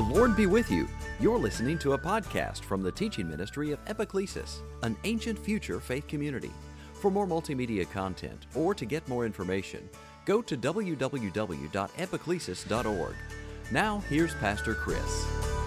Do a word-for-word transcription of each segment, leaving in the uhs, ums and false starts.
The Lord be with you. You're listening to a podcast from the teaching ministry of Epiclesis, an ancient future faith community. For more multimedia content or to get more information, go to w w w dot epiclesis dot org. Now, here's Pastor Chris.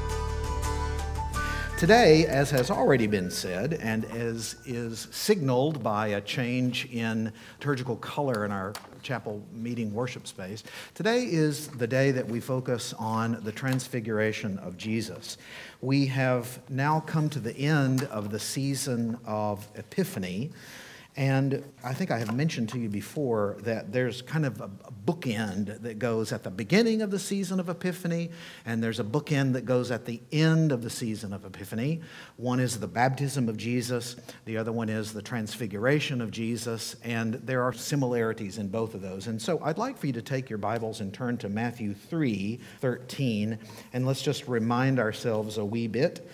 Today, as has already been said, and as is signaled by a change in liturgical color in our chapel meeting worship space, today is the day that we focus on the transfiguration of Jesus. We have now come to the end of the season of Epiphany, and I think I have mentioned to you before that there's kind of a bookend that goes at the beginning of the season of Epiphany, and there's a bookend that goes at the end of the season of Epiphany. One is the baptism of Jesus, the other one is the transfiguration of Jesus, and there are similarities in both of those. And so I'd like for you to take your Bibles and turn to Matthew three thirteen, and let's just remind ourselves a wee bit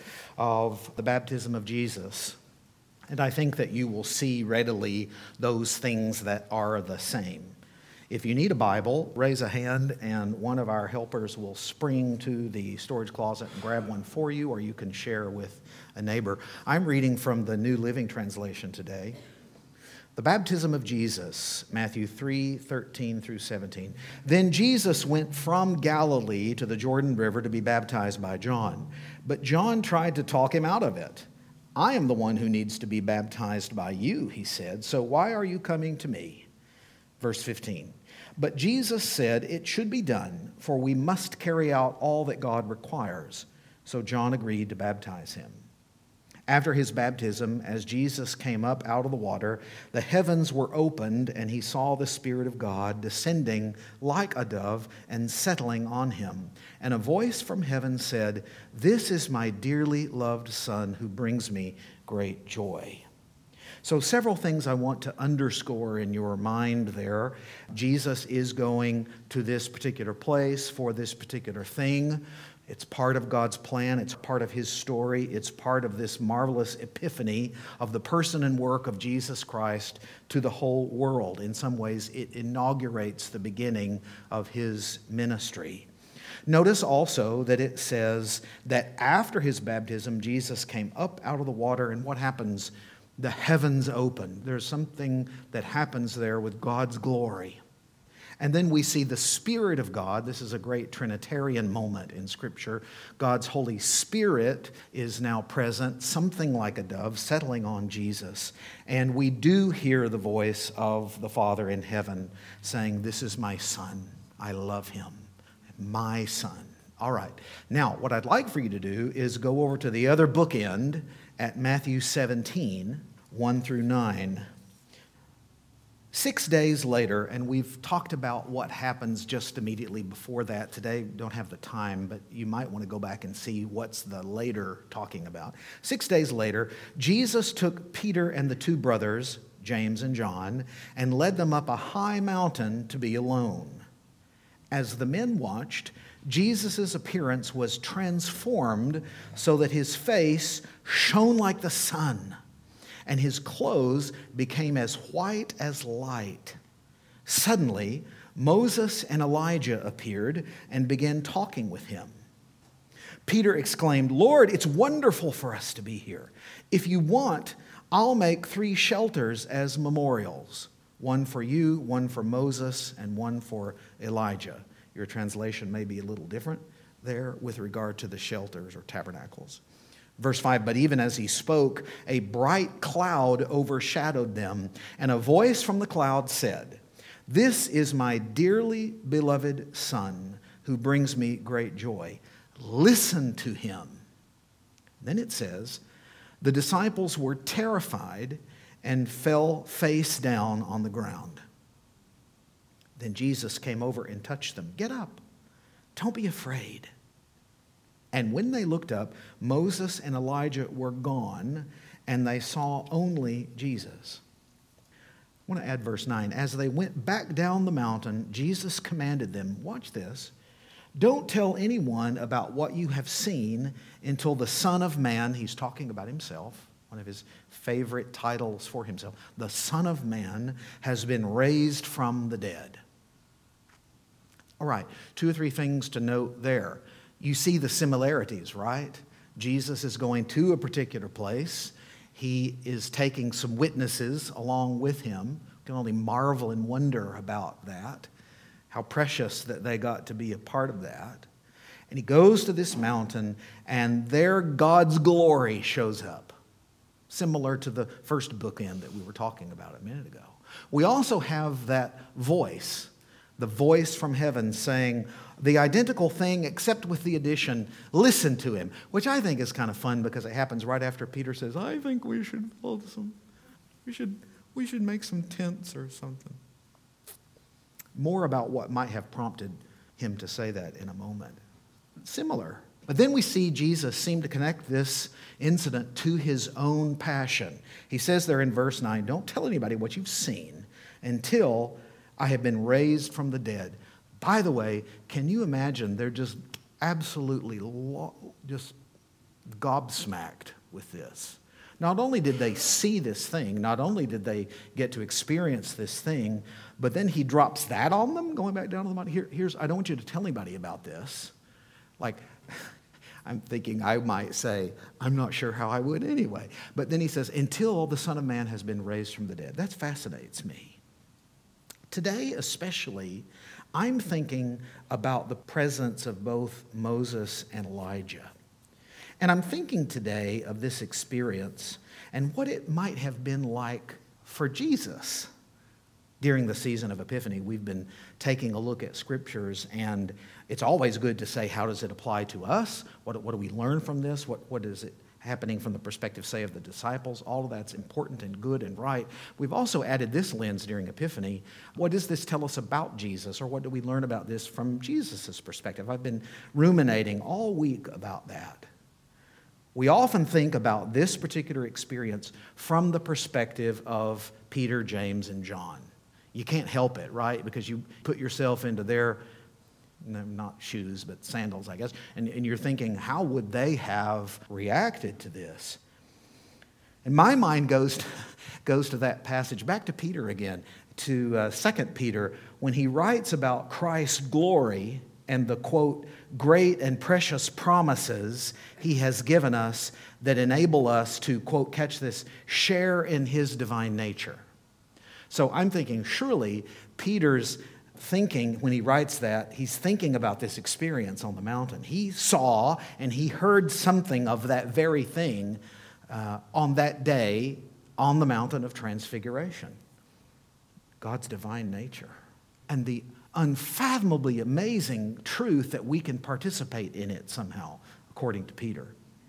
of the baptism of Jesus. And I think that you will see readily those things that are the same. If you need a Bible, raise a hand and one of our helpers will spring to the storage closet and grab one for you, or you can share with a neighbor. I'm reading from the New Living Translation today. The baptism of Jesus, Matthew three thirteen through seventeen. Then Jesus went from Galilee to the Jordan River to be baptized by John. But John tried to talk him out of it. I am the one who needs to be baptized by you, he said, so why are you coming to me? Verse fifteen. But Jesus said, it should be done, for we must carry out all that God requires. So John agreed to baptize him. After his baptism, as Jesus came up out of the water, the heavens were opened, and he saw the Spirit of God descending like a dove and settling on him. And a voice from heaven said, "This is my dearly loved Son who brings me great joy." So several things I want to underscore in your mind there. Jesus is going to this particular place for this particular thing. It's part of God's plan. It's part of his story. It's part of this marvelous epiphany of the person and work of Jesus Christ to the whole world. In some ways, it inaugurates the beginning of his ministry. Notice also that it says that after his baptism, Jesus came up out of the water, and what happens? The heavens open. There's something that happens there with God's glory. And then we see the Spirit of God. This is a great Trinitarian moment in Scripture. God's Holy Spirit is now present, something like a dove, settling on Jesus. And we do hear the voice of the Father in heaven saying, "This is my Son. I love him. My Son." All right. Now, what I'd like for you to do is go over to the other bookend at Matthew seventeen, one through nine. Six days later, and we've talked about what happens just immediately before that. Today, don't have the time, but you might want to go back and see what's the later talking about. Six days later, Jesus took Peter and the two brothers, James and John, and led them up a high mountain to be alone. As the men watched, Jesus' appearance was transformed so that his face shone like the sun, and his clothes became as white as light. Suddenly, Moses and Elijah appeared and began talking with him. Peter exclaimed, "Lord, it's wonderful for us to be here. If you want, I'll make three shelters as memorials, one for you, one for Moses, and one for Elijah." Your translation may be a little different there with regard to the shelters or tabernacles. Verse five, but even as he spoke, a bright cloud overshadowed them, and a voice from the cloud said, "This is my dearly beloved Son, who brings me great joy. Listen to him." Then it says, the disciples were terrified and fell face down on the ground. Then Jesus came over and touched them. "Get up. Don't be afraid." And when they looked up, Moses and Elijah were gone, and they saw only Jesus. I want to add verse nine. As they went back down the mountain, Jesus commanded them, watch this, "Don't tell anyone about what you have seen until the Son of Man," he's talking about himself, one of his favorite titles for himself, "the Son of Man has been raised from the dead." All right, two or three things to note there. You see the similarities, right? Jesus is going to a particular place. He is taking some witnesses along with him. You can only marvel and wonder about that, how precious that they got to be a part of that. And he goes to this mountain, and there God's glory shows up, similar to the first bookend that we were talking about a minute ago. We also have that voice, the voice from heaven saying the identical thing except with the addition, listen to him, which I think is kind of fun because it happens right after Peter says, I think we should build some, we should, we should make some tents or something. More about what might have prompted him to say that in a moment. Similar. But then we see Jesus seem to connect this incident to his own passion. He says there in verse nine, don't tell anybody what you've seen until I have been raised from the dead. By the way, can you imagine they're just absolutely lo- just gobsmacked with this. Not only did they see this thing, not only did they get to experience this thing, but then he drops that on them, going back down to the mountain. Here, here's, I don't want you to tell anybody about this. Like, I'm thinking I might say, I'm not sure how I would anyway. But then he says, until the Son of Man has been raised from the dead. That fascinates me. Today especially, I'm thinking about the presence of both Moses and Elijah. And I'm thinking today of this experience and what it might have been like for Jesus. During the season of Epiphany, we've been taking a look at scriptures, and it's always good to say, how does it apply to us? What, what do we learn from this? What, what is it happening from the perspective, say, of the disciples? All of that's important and good and right. We've also added this lens during Epiphany. What does this tell us about Jesus, or what do we learn about this from Jesus' perspective? I've been ruminating all week about that. We often think about this particular experience from the perspective of Peter, James, and John. You can't help it, right? Because you put yourself into their, no, not shoes, but sandals, I guess, and, and you're thinking, how would they have reacted to this? And my mind goes to, goes to that passage, back to Peter again, to uh, Second Peter, when he writes about Christ's glory and the, quote, great and precious promises he has given us that enable us to, quote, catch this, share in his divine nature. So I'm thinking, surely Peter's thinking, when he writes that, he's thinking about this experience on the mountain. He saw and he heard something of that very thing uh, on that day on the mountain of Transfiguration. God's divine nature and the unfathomably amazing truth that we can participate in it somehow, according to Peter.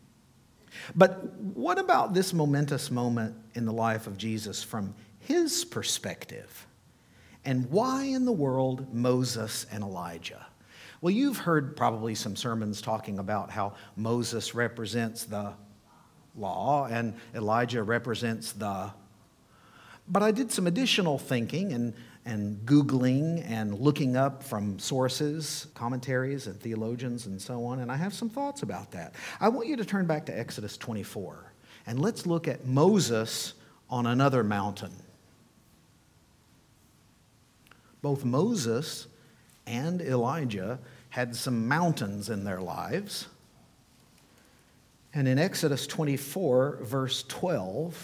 But what about this momentous moment in the life of Jesus from his perspective? And why in the world Moses and Elijah? Well, you've heard probably some sermons talking about how Moses represents the law and Elijah represents the... But I did some additional thinking and, and Googling and looking up from sources, commentaries and theologians and so on, and I have some thoughts about that. I want you to turn back to Exodus twenty-four, and let's look at Moses on another mountain. Both Moses and Elijah had some mountains in their lives. And in Exodus twenty-four, verse twelve,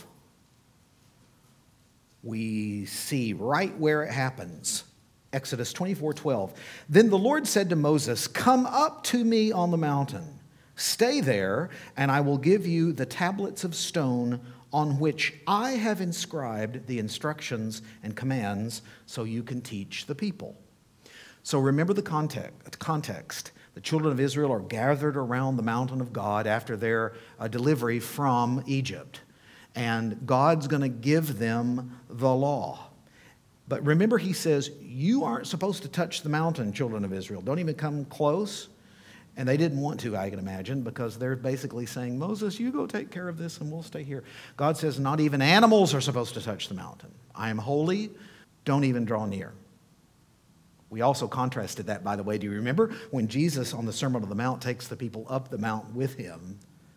we see right where it happens. Exodus twenty-four, twelve. Then the Lord said to Moses, "Come up to me on the mountain. Stay there, and I will give you the tablets of stone on which I have inscribed the instructions and commands so you can teach the people." So remember the context. The children of Israel are gathered around the mountain of God after their uh, delivery from Egypt. And God's going to give them the law. But remember, he says, you aren't supposed to touch the mountain, children of Israel. Don't even come close. And they didn't want to, I can imagine, because they're basically saying, Moses, you go take care of this and we'll stay here. God says, not even animals are supposed to touch the mountain. I am holy. Don't even draw near. We also contrasted that, by the way. Do you remember when Jesus on the Sermon on the Mount takes the people up the mountain with him?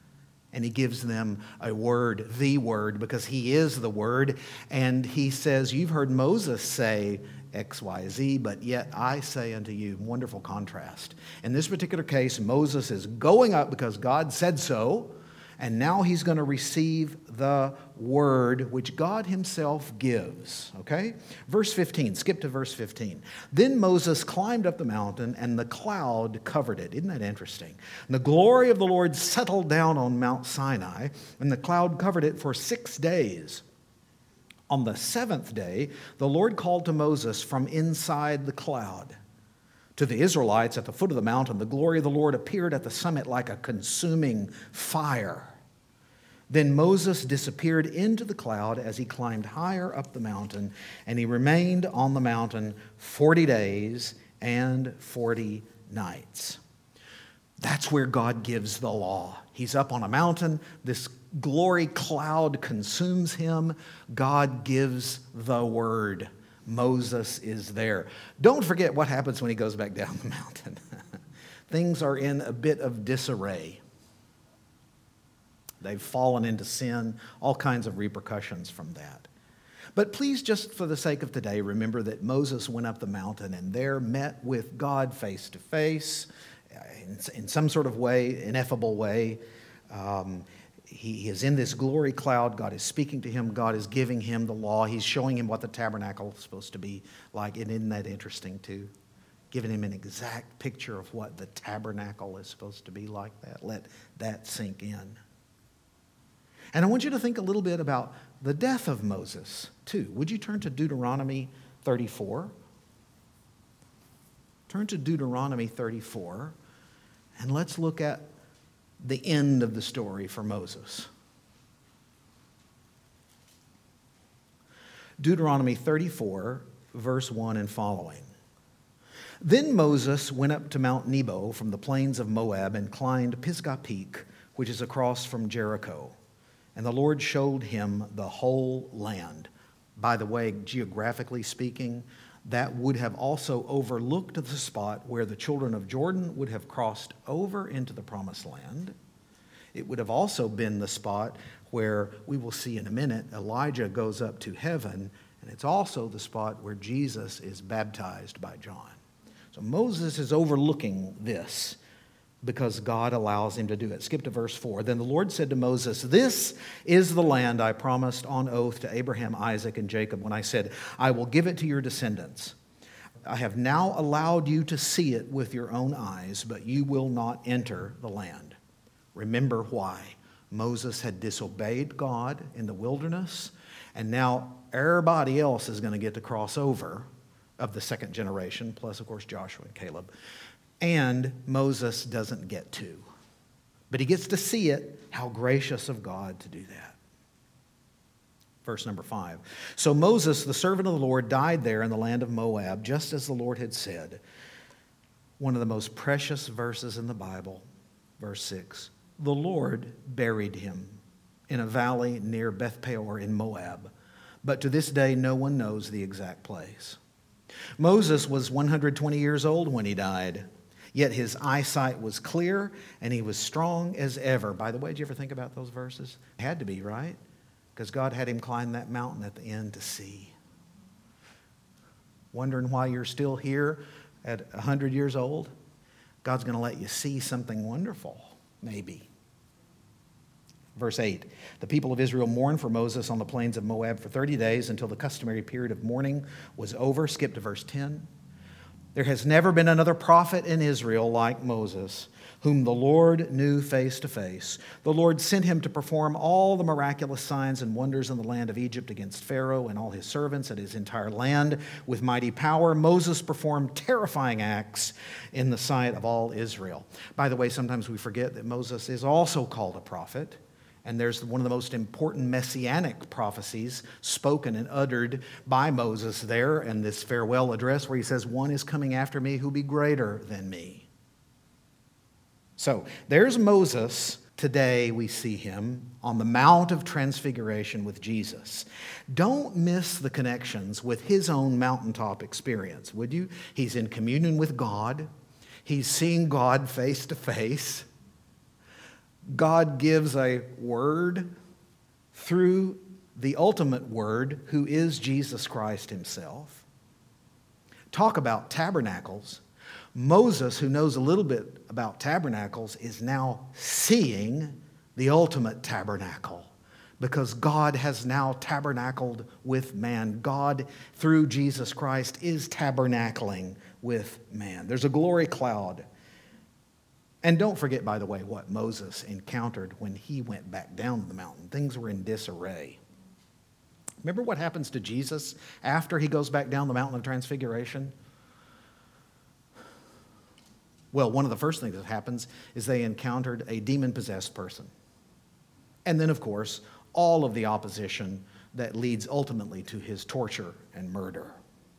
And he gives them a word, the word, because he is the word. And he says, you've heard Moses say X, Y, Z, but yet I say unto you, wonderful contrast. In this particular case, Moses is going up because God said so. And now he's going to receive the word which God himself gives. Okay? Verse fifteen, skip to verse fifteen. Then Moses climbed up the mountain, and the cloud covered it. Isn't that interesting? And the glory of the Lord settled down on Mount Sinai, and the cloud covered it for six days. On the seventh day, the Lord called to Moses from inside the cloud. To the Israelites at the foot of the mountain, the glory of the Lord appeared at the summit like a consuming fire. Then Moses disappeared into the cloud as he climbed higher up the mountain, and he remained on the mountain forty days and forty nights. That's where God gives the law. He's up on a mountain. This glory cloud consumes him. God gives the word. Moses is there. Don't forget what happens when he goes back down the mountain. Things are in a bit of disarray. They've fallen into sin, all kinds of repercussions from that. But please, just for the sake of today, remember that Moses went up the mountain and there met with God face to face in, in some sort of way, ineffable way. Um, he is in this glory cloud. God is speaking to him. God is giving him the law. He's showing him what the tabernacle is supposed to be like. And isn't that interesting too? Giving him an exact picture of what the tabernacle is supposed to be like that. Let that sink in. And I want you to think a little bit about the death of Moses, too. Would you turn to Deuteronomy thirty-four? Turn to Deuteronomy thirty-four, and let's look at the end of the story for Moses. Deuteronomy thirty-four, verse one and following. Then Moses went up to Mount Nebo from the plains of Moab and climbed Pisgah Peak, which is across from Jericho. And the Lord showed him the whole land. By the way, geographically speaking, that would have also overlooked the spot where the children of Jordan would have crossed over into the promised land. It would have also been the spot where we will see in a minute Elijah goes up to heaven, and it's also the spot where Jesus is baptized by John. So Moses is overlooking this because God allows him to do it. Skip to verse four. Then the Lord said to Moses, "This is the land I promised on oath to Abraham, Isaac, and Jacob when I said, I will give it to your descendants. I have now allowed you to see it with your own eyes, but you will not enter the land." Remember why. Moses had disobeyed God in the wilderness, and now everybody else is going to get to cross over of the second generation, plus, of course, Joshua and Caleb. And Moses doesn't get to. But he gets to see it. How gracious of God to do that. Verse number five. So Moses, the servant of the Lord, died there in the land of Moab, just as the Lord had said. One of the most precious verses in the Bible. Verse six. The Lord buried him in a valley near Beth Peor in Moab. But to this day, no one knows the exact place. Moses was one hundred twenty years old when he died. Yet his eyesight was clear, and he was strong as ever. By the way, did you ever think about those verses? It had to be, right? Because God had him climb that mountain at the end to see. Wondering why you're still here at one hundred years old? God's going to let you see something wonderful, maybe. Verse eight, the people of Israel mourned for Moses on the plains of Moab for thirty days until the customary period of mourning was over. Skip to verse ten. There has never been another prophet in Israel like Moses, whom the Lord knew face to face. The Lord sent him to perform all the miraculous signs and wonders in the land of Egypt against Pharaoh and all his servants and his entire land with mighty power. Moses performed terrifying acts in the sight of all Israel. By the way, sometimes we forget that Moses is also called a prophet. And there's one of the most important messianic prophecies spoken and uttered by Moses there in this farewell address where he says, "One is coming after me who will be greater than me." So there's Moses. Today we see him on the Mount of Transfiguration with Jesus. Don't miss the connections with his own mountaintop experience, would you? He's in communion with God. He's seeing God face to face. God gives a word through the ultimate word, who is Jesus Christ himself. Talk about tabernacles. Moses, who knows a little bit about tabernacles, is now seeing the ultimate tabernacle, because God has now tabernacled with man. God, through Jesus Christ, is tabernacling with man. There's a glory cloud. And don't forget, by the way, what Moses encountered when he went back down the mountain. Things were in disarray. Remember what happens to Jesus after he goes back down the mountain of transfiguration? Well, one of the first things that happens is they encountered a demon-possessed person. And then, of course, all of the opposition that leads ultimately to his torture and murder.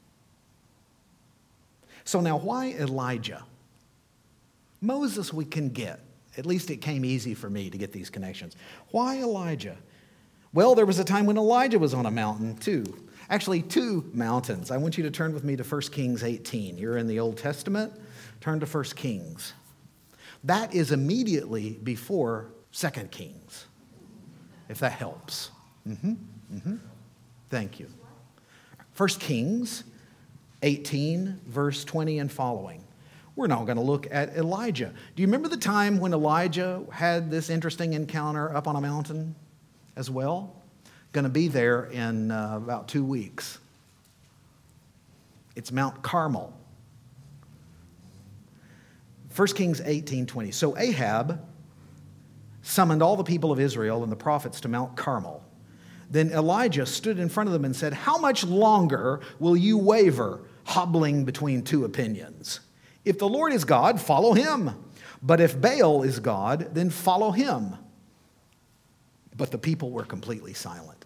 So now, why Elijah? Moses we can get. At least it came easy for me to get these connections. Why Elijah? Well, there was a time when Elijah was on a mountain too. Actually, two mountains. I want you to turn with me to First Kings eighteen. You're in the Old Testament. Turn to First Kings. That is immediately before Second Kings, if that helps. Mm-hmm. Mm-hmm. Thank you. First Kings eighteen, verse twenty and following. We're now going to look at Elijah. Do you remember the time when Elijah had this interesting encounter up on a mountain as well? Going to be there in uh, about two weeks. It's Mount Carmel. First Kings eighteen twenty. So Ahab summoned all the people of Israel and the prophets to Mount Carmel. Then Elijah stood in front of them and said, "How much longer will you waver, hobbling between two opinions? If the Lord is God, follow him. But if Baal is God, then follow him." But the people were completely silent.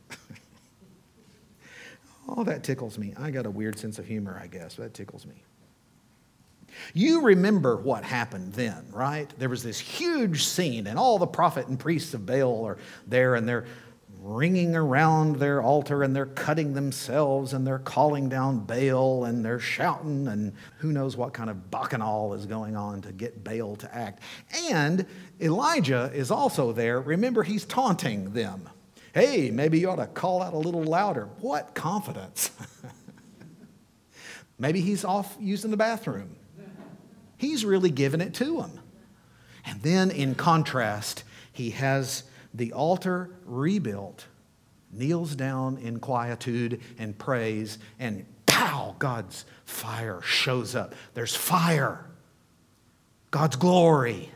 Oh, that tickles me. I got a weird sense of humor, I guess. That tickles me. You remember what happened then, right? There was this huge scene, and all the prophet and priests of Baal are there, and they're ringing around their altar, and they're cutting themselves, and they're calling down Baal, and they're shouting, and who knows what kind of bacchanal is going on to get Baal to act. And Elijah is also there. Remember, he's taunting them. Hey, maybe you ought to call out a little louder. What confidence. Maybe he's off using the bathroom. He's really giving it to them. And then in contrast, he has the altar rebuilt, kneels down in quietude and prays, and pow, God's fire shows up. There's fire. God's glory.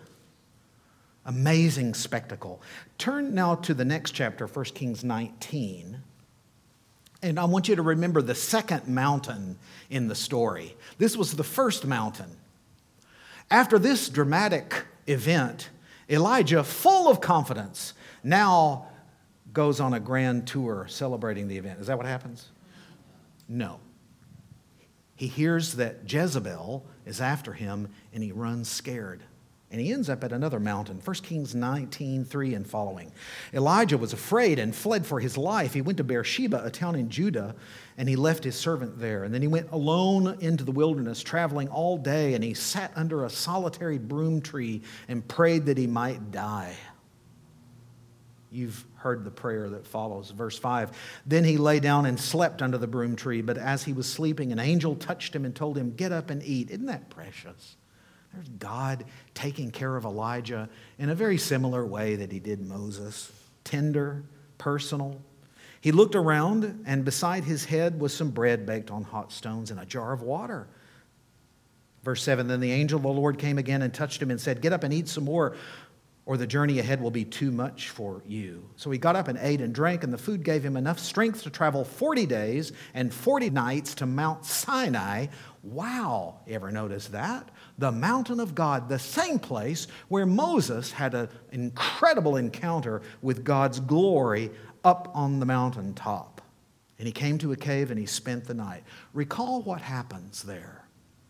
Amazing spectacle. Turn now to the next chapter, First Kings nineteen. And I want you to remember the second mountain in the story. This was the first mountain. After this dramatic event, Elijah, full of confidence, now goes on a grand tour celebrating the event. Is that what happens? No. He hears that Jezebel is after him, and he runs scared. And he ends up at another mountain, First Kings nineteen, three and following. Elijah was afraid and fled for his life. He went to Beersheba, a town in Judah, and he left his servant there. And then he went alone into the wilderness, traveling all day, and he sat under a solitary broom tree and prayed that he might die. You've heard the prayer that follows. Verse five, then he lay down and slept under the broom tree, but as he was sleeping, an angel touched him and told him, "Get up and eat." Isn't that precious? There's God taking care of Elijah in a very similar way that he did Moses. Tender, personal. He looked around, and beside his head was some bread baked on hot stones and a jar of water. Verse seven, then the angel of the Lord came again and touched him and said, "Get up and eat some more, or the journey ahead will be too much for you." So he got up and ate and drank, and the food gave him enough strength to travel forty days and forty nights to Mount Sinai. Wow, you ever notice that? The mountain of God, the same place where Moses had an incredible encounter with God's glory up on the mountaintop. And he came to a cave and he spent the night. Recall what happens there.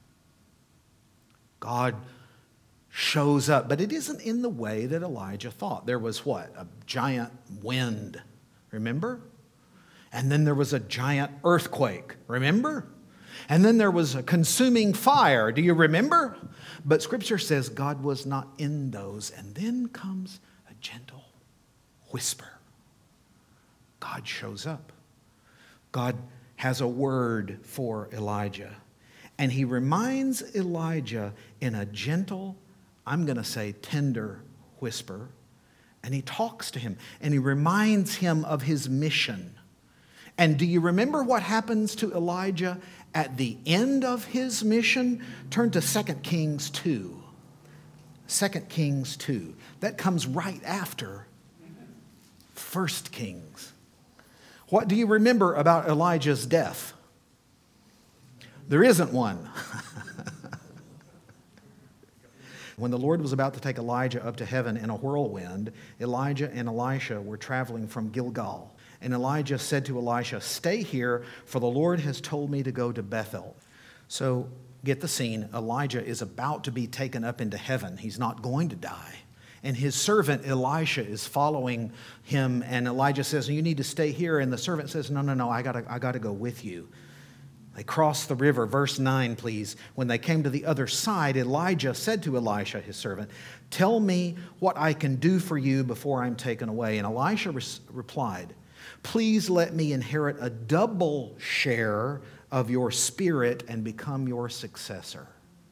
God shows up, but it isn't in the way that Elijah thought. There was what? A giant wind, remember? And then there was a giant earthquake, remember? And then there was a consuming fire, do you remember? But Scripture says God was not in those. And then comes a gentle whisper. God shows up. God has a word for Elijah. And he reminds Elijah in a gentle, I'm going to say tender whisper. And he talks to him. And he reminds him of his mission. And do you remember what happens to Elijah at the end of his mission? Turn to Second Kings two. Second Kings two. That comes right after First Kings. What do you remember about Elijah's death? There isn't one. When the Lord was about to take Elijah up to heaven in a whirlwind, Elijah and Elisha were traveling from Gilgal. And Elijah said to Elisha, "Stay here, for the Lord has told me to go to Bethel." So get the scene. Elijah is about to be taken up into heaven. He's not going to die. And his servant Elisha is following him. And Elijah says, "You need to stay here." And the servant says, "No, no, no, I gotta, I gotta go with you." They crossed the river. Verse nine, please. When they came to the other side, Elijah said to Elisha, his servant, "Tell me what I can do for you before I'm taken away." And Elisha res- replied, "Please let me inherit a double share of your spirit and become your successor."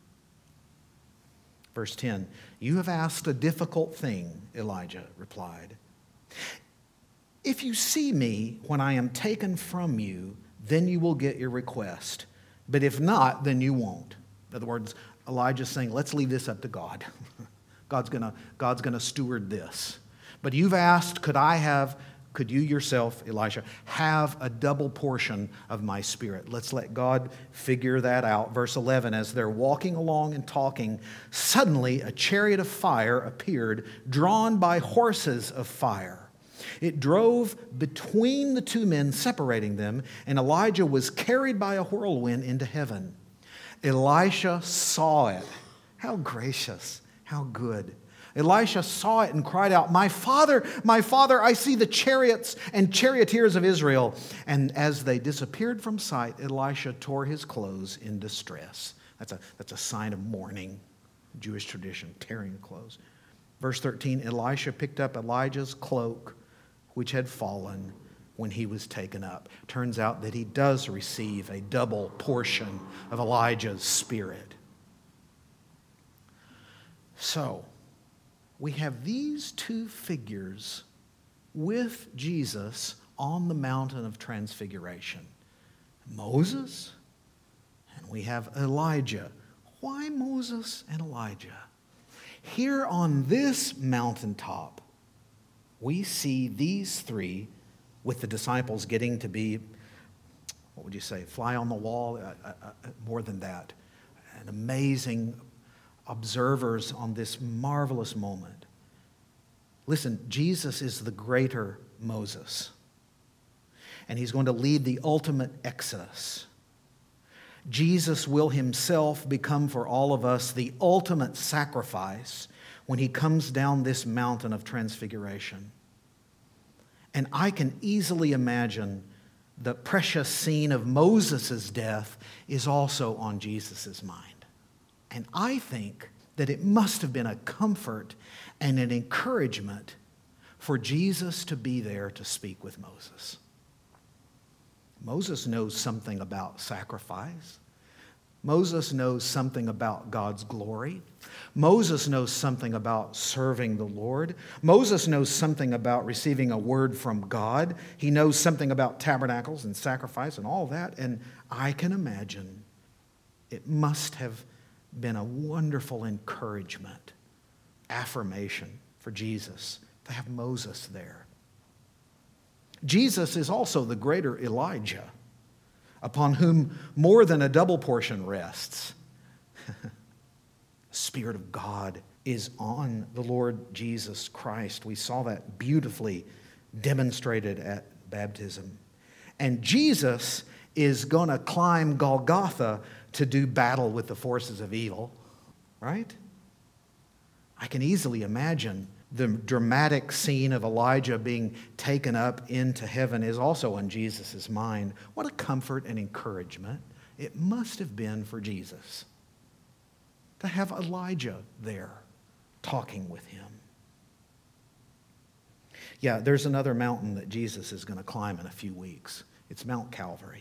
Verse ten, "You have asked a difficult thing," Elijah replied. "If you see me when I am taken from you, then you will get your request. But if not, then you won't." In other words, Elijah's saying, let's leave this up to God. God's gonna, God's gonna steward this. But you've asked, could I have, could you yourself, Elisha, have a double portion of my spirit? Let's let God figure that out. Verse eleven, as they're walking along and talking, suddenly a chariot of fire appeared, drawn by horses of fire. It drove between the two men, separating them, and Elijah was carried by a whirlwind into heaven. Elisha saw it. How gracious, how good. Elisha saw it and cried out, "My father, my father, I see the chariots and charioteers of Israel." And as they disappeared from sight, Elisha tore his clothes in distress. That's a, that's a sign of mourning, Jewish tradition, tearing the clothes. Verse thirteen, Elisha picked up Elijah's cloak, which had fallen when he was taken up. Turns out that he does receive a double portion of Elijah's spirit. So, we have these two figures with Jesus on the mountain of transfiguration. Moses, and we have Elijah. Why Moses and Elijah? Here on this mountaintop, we see these three with the disciples getting to be, what would you say, fly on the wall, uh, uh, uh, more than that. And amazing observers on this marvelous moment. Listen, Jesus is the greater Moses. And he's going to lead the ultimate exodus. Jesus will himself become for all of us the ultimate sacrifice when he comes down this mountain of transfiguration. And I can easily imagine the precious scene of Moses' death is also on Jesus' mind. And I think that it must have been a comfort and an encouragement for Jesus to be there to speak with Moses. Moses knows something about sacrifice. Moses knows something about God's glory. Moses knows something about serving the Lord. Moses knows something about receiving a word from God. He knows something about tabernacles and sacrifice and all that. And I can imagine it must have been a wonderful encouragement, affirmation for Jesus to have Moses there. Jesus is also the greater Elijah, upon whom more than a double portion rests. The Spirit of God is on the Lord Jesus Christ. We saw that beautifully demonstrated at baptism. And Jesus is going to climb Golgotha to do battle with the forces of evil, right? I can easily imagine the dramatic scene of Elijah being taken up into heaven is also on Jesus' mind. What a comfort and encouragement it must have been for Jesus to have Elijah there talking with him. Yeah, there's another mountain that Jesus is going to climb in a few weeks. It's Mount Calvary.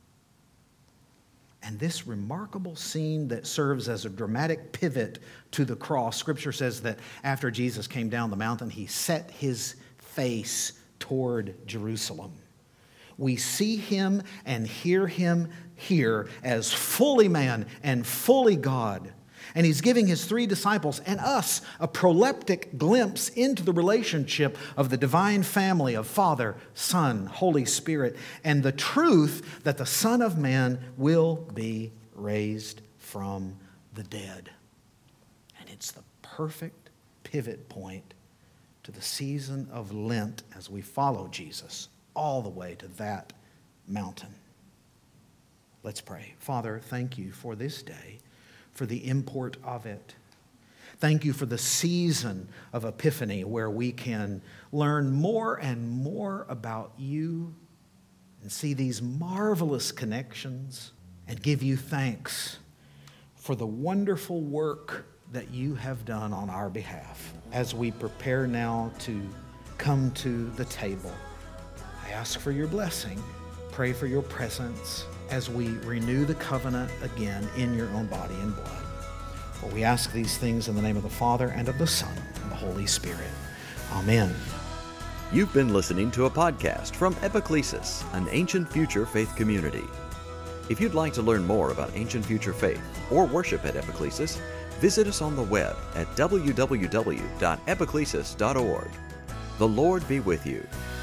And this remarkable scene that serves as a dramatic pivot to the cross, Scripture says that after Jesus came down the mountain, he set his face toward Jerusalem. We see him and hear him here as fully man and fully God. And he's giving his three disciples and us a proleptic glimpse into the relationship of the divine family of Father, Son, Holy Spirit, and the truth that the Son of Man will be raised from the dead. And it's the perfect pivot point to the season of Lent as we follow Jesus all the way to that mountain. Let's pray. Father, thank you for this day, for the import of it. Thank you for the season of Epiphany where we can learn more and more about you and see these marvelous connections and give you thanks for the wonderful work that you have done on our behalf. As we prepare now to come to the table, I ask for your blessing, pray for your presence as we renew the covenant again in your own body and blood. For we ask these things in the name of the Father, and of the Son, and the Holy Spirit. Amen. You've been listening to a podcast from Epiclesis, an ancient future faith community. If you'd like to learn more about ancient future faith or worship at Epiclesis, visit us on the web at w w w dot epiclesis dot org. The Lord be with you.